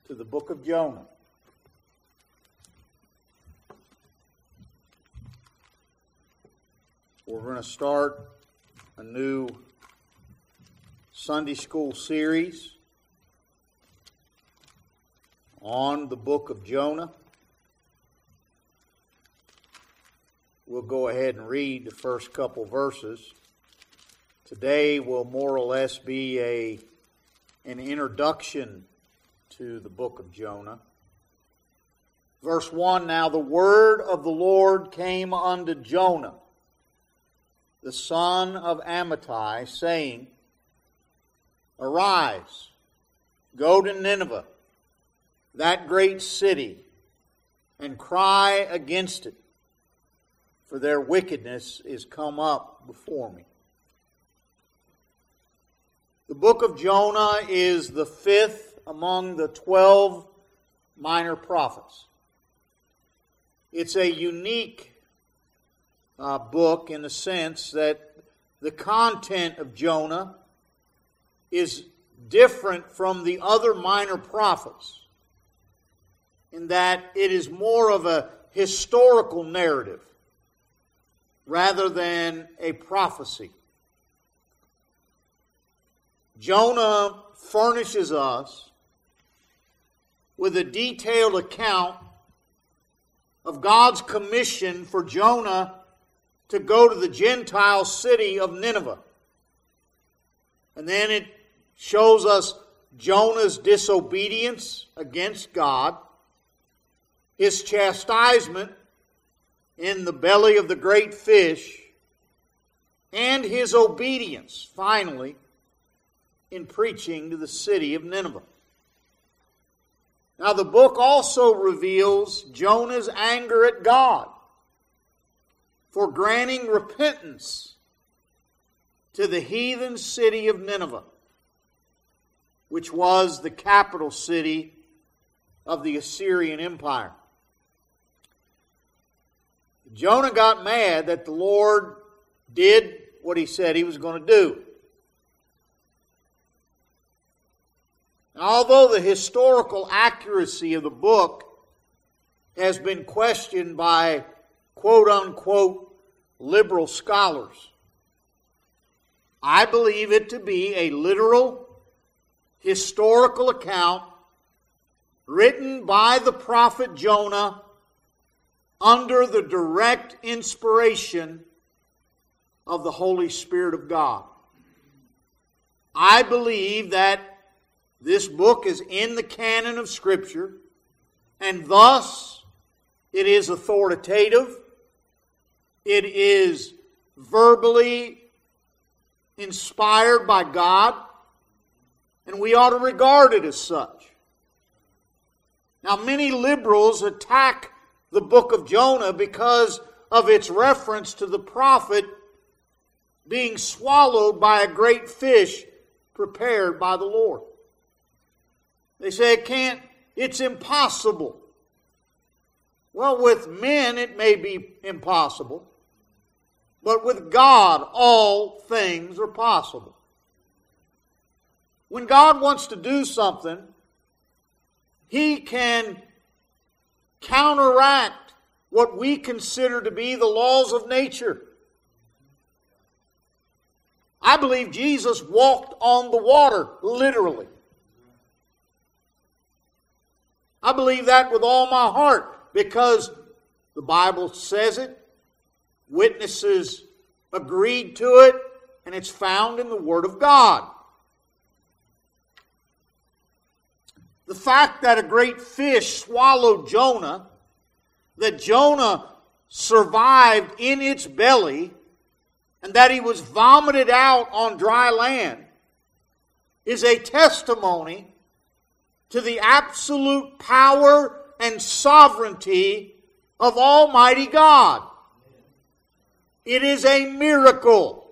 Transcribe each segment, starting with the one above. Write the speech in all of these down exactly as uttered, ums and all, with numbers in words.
to the book of Jonah. We're going to start a new Sunday school series on the book of Jonah. We'll go ahead and read the first couple verses. Today will more or less be a an introduction to the book of Jonah. Verse one, Now the word of the Lord came unto Jonah, the son of Amittai, saying, Arise, go to Nineveh, that great city, and cry against it, for their wickedness is come up before me. The book of Jonah is the fifth among the twelve minor prophets. It's a unique uh, book in the sense that the content of Jonah is different from the other minor prophets in that it is more of a historical narrative rather than a prophecy. Jonah furnishes us with a detailed account of God's commission for Jonah to go to the Gentile city of Nineveh. And then it shows us Jonah's disobedience against God, his chastisement in the belly of the great fish, and his obedience, finally, in preaching to the city of Nineveh. Now the book also reveals Jonah's anger at God for granting repentance to the heathen city of Nineveh, which was the capital city of the Assyrian Empire. Jonah got mad that the Lord did what he said he was going to do. Although the historical accuracy of the book has been questioned by quote-unquote liberal scholars, I believe it to be a literal, historical account written by the prophet Jonah under the direct inspiration of the Holy Spirit of God. I believe that this book is in the canon of Scripture, and thus it is authoritative, it is verbally inspired by God, and we ought to regard it as such. Now, many liberals attack the book of Jonah because of its reference to the prophet being swallowed by a great fish prepared by the Lord. They say it can't, it's impossible. Well, with men it may be impossible, but with God all things are possible. When God wants to do something, He can counteract what we consider to be the laws of nature. I believe Jesus walked on the water, literally. I believe that with all my heart because the Bible says it, witnesses agreed to it, and it's found in the Word of God. The fact that a great fish swallowed Jonah, that Jonah survived in its belly, and that he was vomited out on dry land, is a testimony to the absolute power and sovereignty of Almighty God. It is a miracle.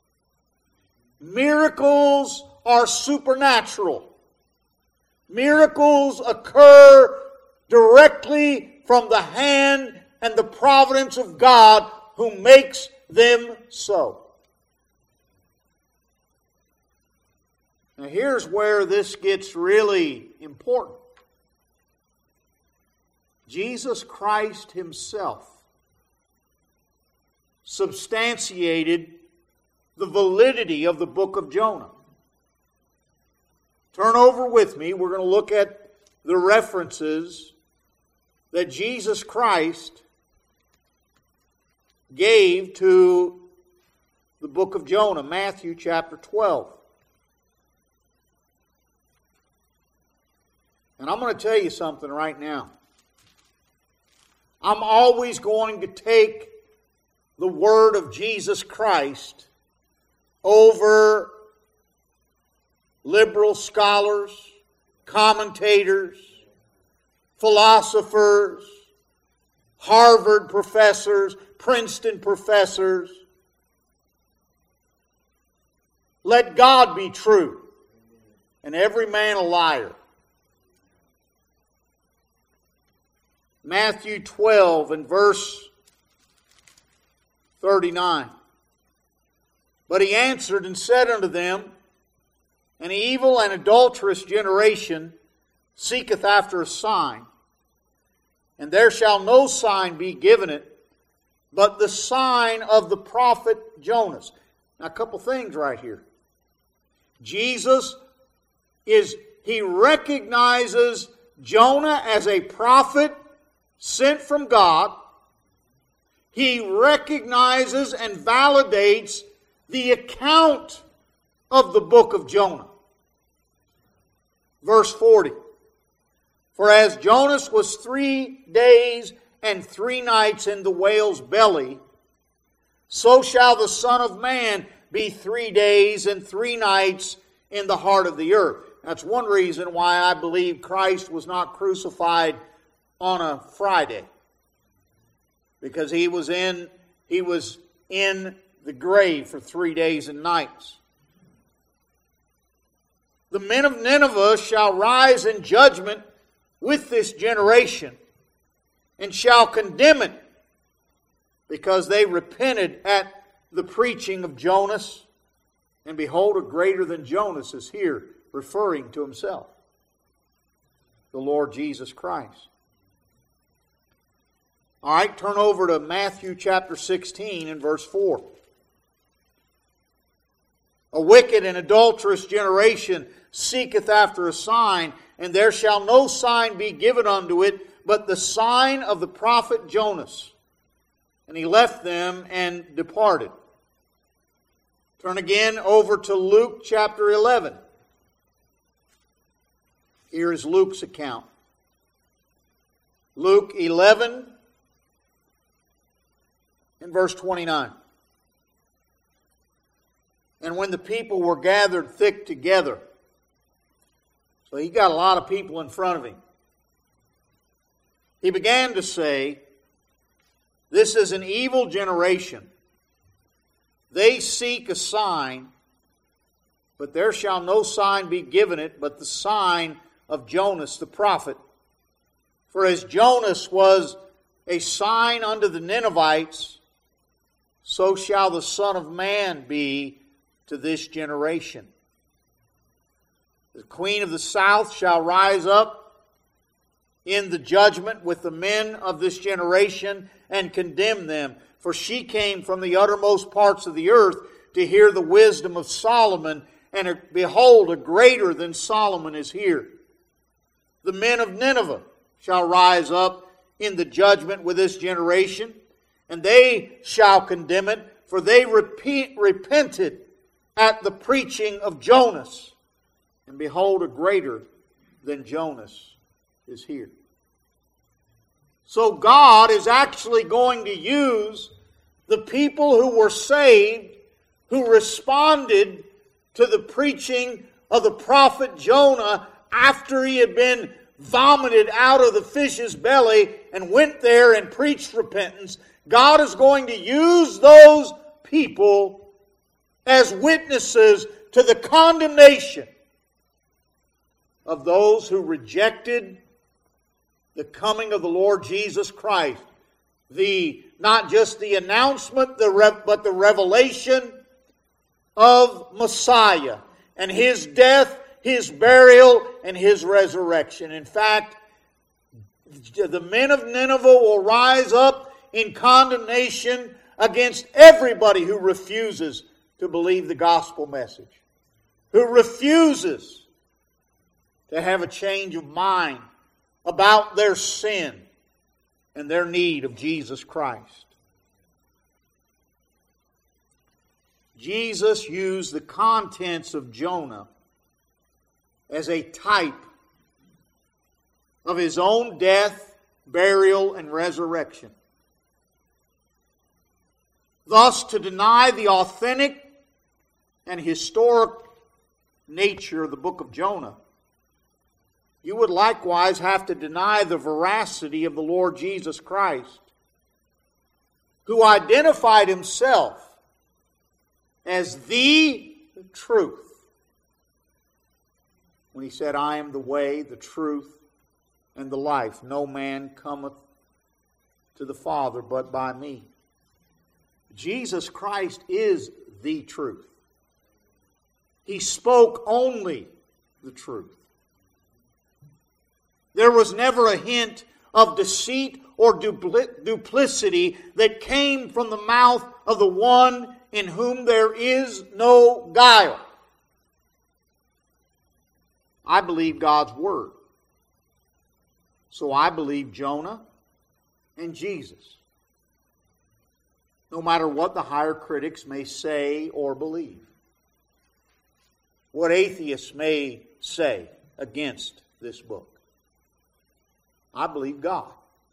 Miracles are supernatural. Miracles occur directly from the hand and the providence of God who makes them so. Now here's where this gets really important. Jesus Christ Himself substantiated the validity of the book of Jonah. Turn over with me. We're going to look at the references that Jesus Christ gave to the book of Jonah, Matthew chapter twelve. And I'm going to tell you something right now. I'm always going to take the word of Jesus Christ over liberal scholars, commentators, philosophers, Harvard professors, Princeton professors. Let God be true, and every man a liar. Matthew twelve and verse thirty-nine. But he answered and said unto them, An evil and adulterous generation seeketh after a sign, and there shall no sign be given it, but the sign of the prophet Jonas. Now, a couple things right here. Jesus is, He recognizes Jonah as a prophet sent from God. He recognizes and validates the account of the book of Jonah. Verse forty. For as Jonas was three days and three nights in the whale's belly, so shall the Son of Man be three days and three nights in the heart of the earth. That's one reason why I believe Christ was not crucified on a Friday. Because he was in, he was in the grave for three days and nights. The men of Nineveh shall rise in judgment with this generation, and shall condemn it, because they repented at the preaching of Jonas. And behold, a greater than Jonas is here, referring to Himself, the Lord Jesus Christ. All right, turn over to Matthew chapter sixteen and verse four. A wicked and adulterous generation seeketh after a sign, and there shall no sign be given unto it, but the sign of the prophet Jonas. And he left them and departed. Turn again over to Luke chapter eleven. Here is Luke's account. Luke eleven and verse twenty-nine. And when the people were gathered thick together, so he got a lot of people in front of him, he began to say, This is an evil generation. They seek a sign, but there shall no sign be given it, but the sign of Jonas the prophet. For as Jonas was a sign unto the Ninevites, so shall the Son of Man be to this generation. The queen of the south shall rise up in the judgment with the men of this generation and condemn them. For she came from the uttermost parts of the earth to hear the wisdom of Solomon, and behold, a greater than Solomon is here. The men of Nineveh shall rise up in the judgment with this generation, and they shall condemn it, for they repeat, repented at the preaching of Jonas. And behold, a greater than Jonas is here. So God is actually going to use the people who were saved, who responded to the preaching of the prophet Jonah after he had been vomited out of the fish's belly and went there and preached repentance. God is going to use those people as witnesses to the condemnation of those who rejected the coming of the Lord Jesus Christ. The not just the announcement, the rev, but the revelation of Messiah and His death, His burial, and His resurrection. In fact, the men of Nineveh will rise up in condemnation against everybody who refuses to believe the gospel message, who refuses to have a change of mind about their sin and their need of Jesus Christ. Jesus used the contents of Jonah as a type of His own death, burial, and resurrection. Thus, to deny the authentic and historic nature of the book of Jonah, you would likewise have to deny the veracity of the Lord Jesus Christ, who identified Himself as the truth when He said, I am the way, the truth, and the life. No man cometh to the Father but by me. Jesus Christ is the truth. He spoke only the truth. There was never a hint of deceit or dupli- duplicity that came from the mouth of the one in whom there is no guile. I believe God's Word. So I believe Jonah and Jesus, no matter what the higher critics may say or believe, what atheists may say against this book. I believe God.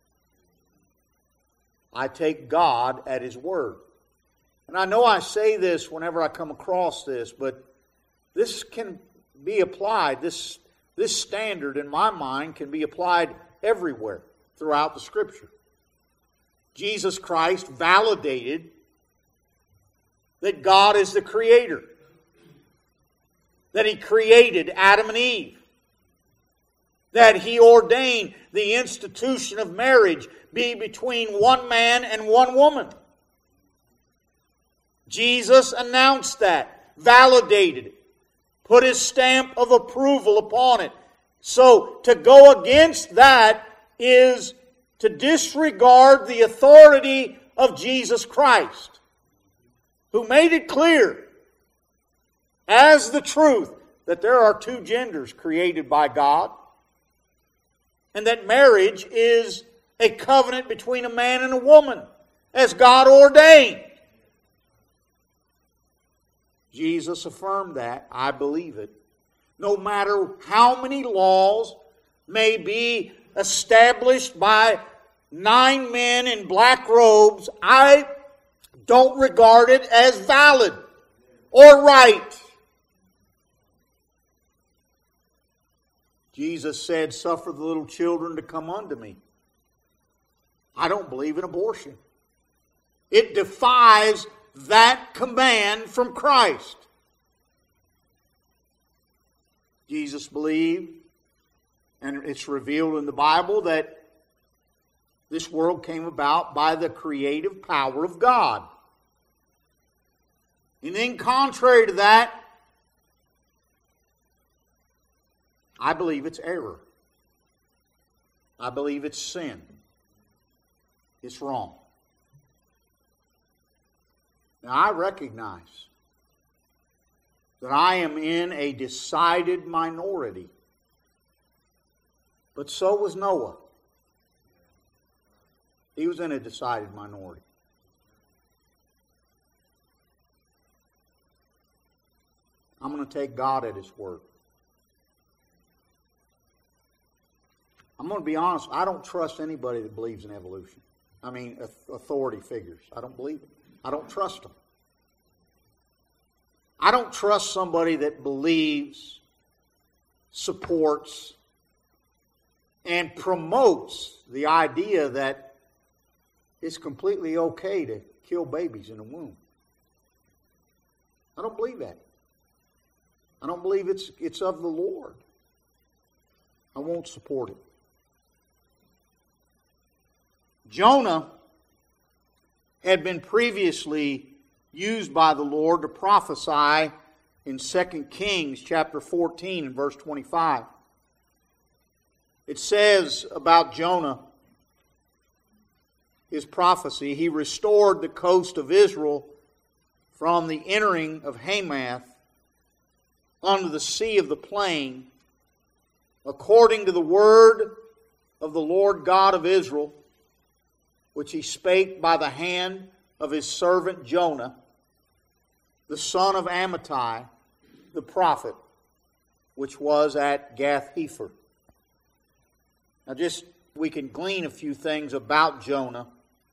I take God at His word. And I know I say this whenever I come across this, but this can be applied, this, this standard in my mind can be applied everywhere throughout the Scripture. Jesus Christ validated that God is the Creator, that He created Adam and Eve, that He ordained the institution of marriage be between one man and one woman. Jesus announced that, validated it, put His stamp of approval upon it. So to go against that is to disregard the authority of Jesus Christ, who made it clear as the truth that there are two genders created by God, and that marriage is a covenant between a man and a woman, as God ordained. Jesus affirmed that. I believe it. No matter how many laws may be established by nine men in black robes, I don't regard it as valid or right. Jesus said, suffer the little children to come unto me. I don't believe in abortion. It defies that command from Christ. Jesus believed, and it's revealed in the Bible, that this world came about by the creative power of God. And then contrary to that, I believe it's error. I believe it's sin. It's wrong. Now I recognize that I am in a decided minority. But so was Noah. He was in a decided minority. I'm going to take God at His word. I'm going to be honest, I don't trust anybody that believes in evolution. I mean, authority figures. I don't believe it. I don't trust them. I don't trust somebody that believes, supports, and promotes the idea that it's completely okay to kill babies in the womb. I don't believe that. I don't believe it's, it's of the Lord. I won't support it. Jonah had been previously used by the Lord to prophesy in Second Kings chapter fourteen and verse twenty-five. It says about Jonah, his prophecy, he restored the coast of Israel from the entering of Hamath unto the sea of the plain, according to the word of the Lord God of Israel, which he spake by the hand of his servant Jonah, the son of Amittai, the prophet, which was at Gath-hepher. Now just, we can glean a few things about Jonah.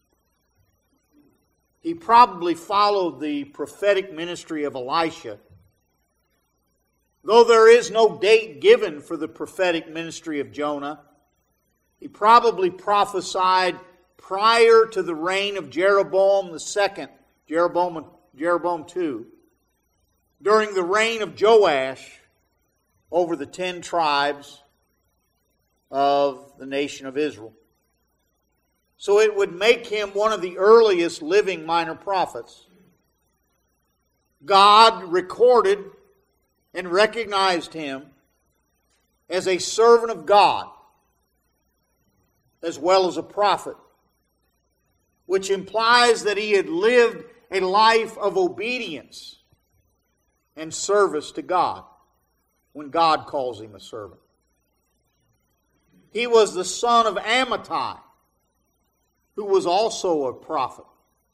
He probably followed the prophetic ministry of Elisha. Though there is no date given for the prophetic ministry of Jonah, he probably prophesied prior to the reign of Jeroboam the second, Jeroboam, Jeroboam the second, during the reign of Joash over the ten tribes of the nation of Israel. So it would make him one of the earliest living minor prophets. God recorded and recognized him as a servant of God as well as a prophet, which implies that he had lived a life of obedience and service to God when God calls him a servant. He was the son of Amittai, who was also a prophet.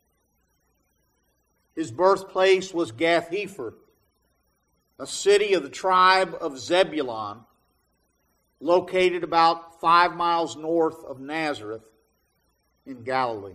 His birthplace was Gath-hepher, a city of the tribe of Zebulun, located about five miles north of Nazareth in Galilee.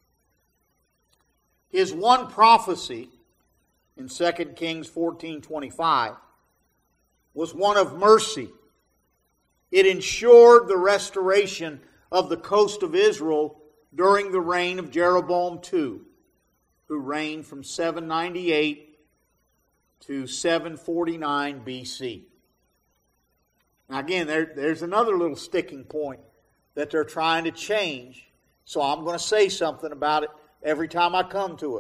His one prophecy in Second Kings fourteen twenty-five was one of mercy. It ensured the restoration of the coast of Israel during the reign of Jeroboam the second, who reigned from seven ninety-eight to seven forty-nine B C. Now again, there, there's another little sticking point that they're trying to change, so I'm going to say something about it every time I come to it.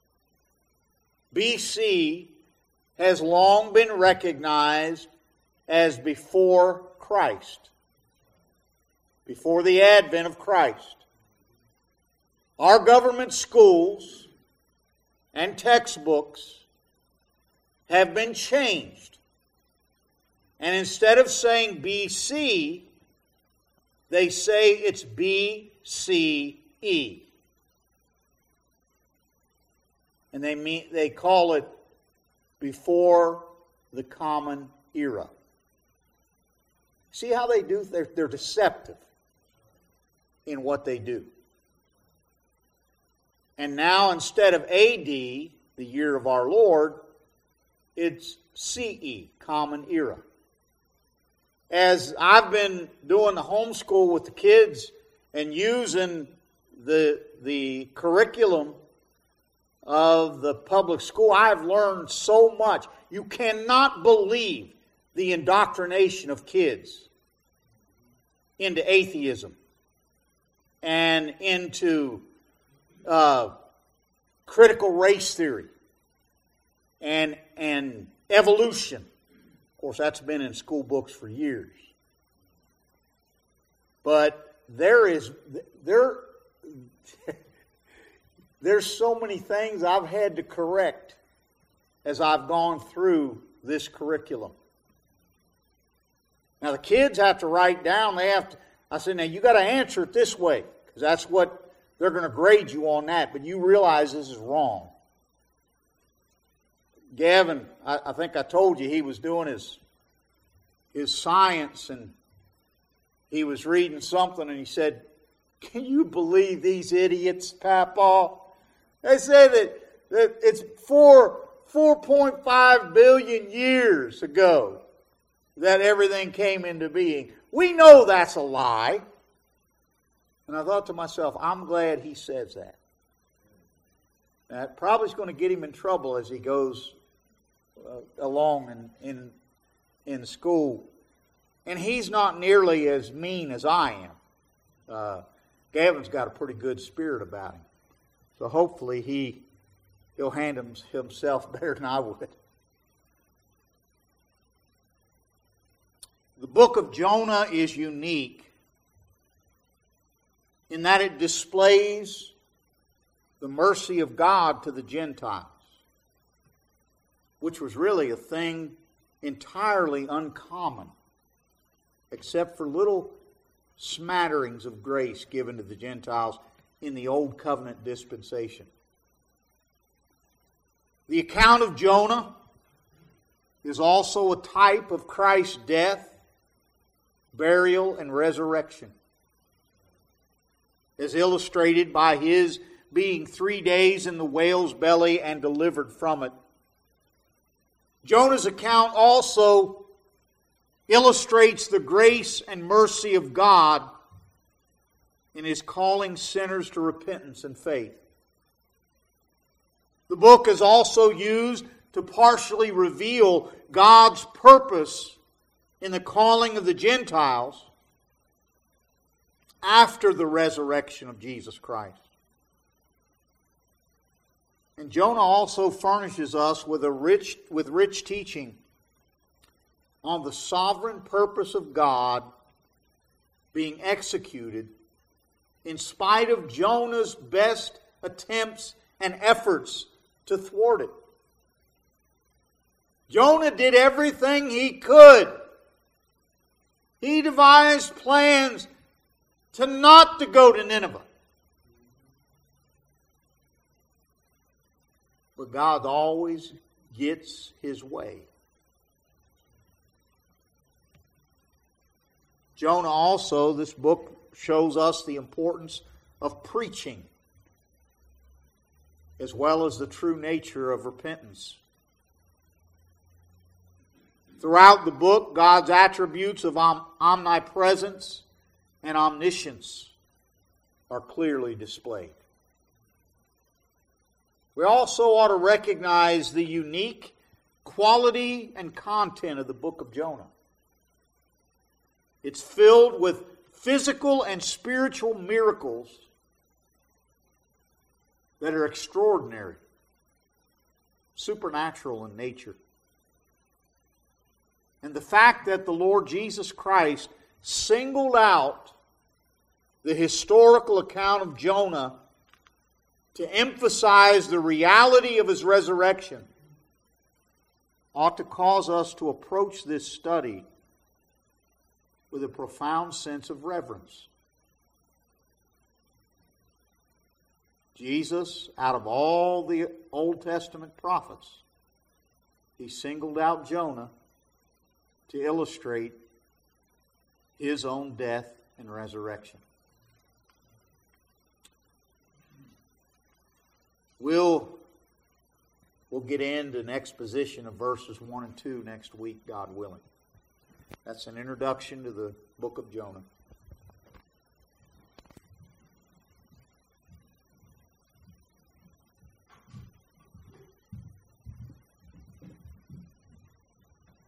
B C has long been recognized as before Christ, before the advent of Christ. Our government schools and textbooks have been changed. And instead of saying B C, they say it's B C E. And they mean they call it before the common era. See how they do? They're, they're deceptive in what they do. And now instead of A D, the year of our Lord, it's C E, common era. As I've been doing the homeschool with the kids and using the, the curriculum of the public school, I've learned so much. You cannot believe the indoctrination of kids into atheism and into uh, critical race theory and, and evolution. Of course, that's been in school books for years. But there is there there's so many things I've had to correct as I've gone through this curriculum. Now the kids have to write down, they have to, I said, now you got to answer it this way, because that's what they're going to grade you on that, but you realize this is wrong. Gavin, I, I think I told you he was doing his his science, and he was reading something, and he said, "Can you believe these idiots, Papa? They say that, that it's four four point five billion years ago that everything came into being. We know that's a lie." And I thought to myself, I'm glad he says that. That probably is going to get him in trouble as he goes uh, along in, in in school. And he's not nearly as mean as I am. Uh, Gavin's got a pretty good spirit about him. So hopefully he, he'll handle himself better than I would. The book of Jonah is unique in that it displays the mercy of God to the Gentiles, which was really a thing entirely uncommon, except for little smatterings of grace given to the Gentiles in the Old Covenant dispensation. The account of Jonah is also a type of Christ's death, burial, and resurrection, as illustrated by his being three days in the whale's belly and delivered from it. Jonah's account also illustrates the grace and mercy of God in his calling sinners to repentance and faith. The book is also used to partially reveal God's purpose in the calling of the Gentiles after the resurrection of Jesus Christ. And Jonah also furnishes us with a rich, with rich teaching on the sovereign purpose of God being executed in spite of Jonah's best attempts and efforts to thwart it. Jonah did everything he could. He devised plans to not to go to Nineveh. But God always gets his way. Jonah also, this book shows us the importance of preaching, as well as the true nature of repentance. Throughout the book, God's attributes of om- omnipresence and omniscience are clearly displayed. We also ought to recognize the unique quality and content of the book of Jonah. It's filled with physical and spiritual miracles that are extraordinary, supernatural in nature. And the fact that the Lord Jesus Christ singled out the historical account of Jonah to emphasize the reality of his resurrection ought to cause us to approach this study with a profound sense of reverence. Jesus, out of all the Old Testament prophets, he singled out Jonah to illustrate his own death and resurrection. We'll, we'll get into an exposition of verses one and two next week, God willing. That's an introduction to the book of Jonah.